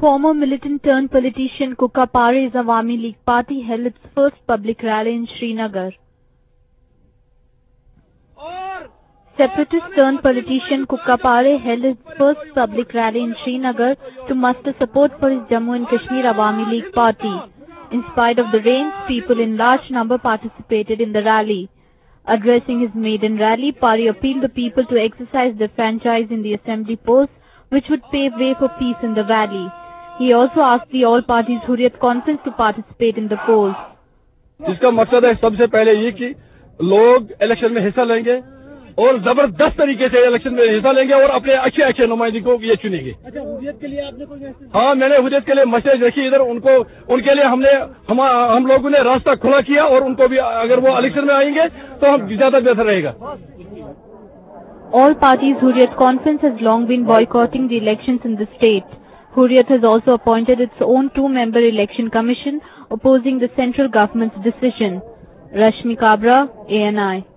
Former militant turned politician Kuka Pare's Awami League party held its first public rally in Srinagar. Separatist turned politician Kuka Pare held his first public rally in Srinagar to muster support for his Jammu and Kashmir Awami League party. In spite of the rains, people in large number participated in the rally. Addressing his maiden rally, Pare appealed the people to exercise their franchise in the assembly posts, which would pave way for peace in the valley. He also asked the all parties Hurriyat conference to participate in the polls. जिसका मकसद है सबसे पहले ये कि लोग election में हिस्सा लेंगे और जबरदस्त तरीके से इलेक्शन में हिस्सा लेंगे और अपने अच्छे अच्छे नुमाइंदे को ये चुनेंगे। अच्छा, हुर्रियत के लिए आपने कोई मैसेज? हाँ, मैंने हुर्रियत के लिए मैसेज रखी इधर उनके लिए हम लोगों ने रास्ता खुला किया और उनको भी अगर वो इलेक्शन में आएंगे तो हम ज्यादा बेहतर रहेगा। All parties Hurriyat conference has long been boycotting the elections in the state. Hurriyat has also appointed its own 2-member election commission opposing the central government's decision. Rashmi Kabra, ANI.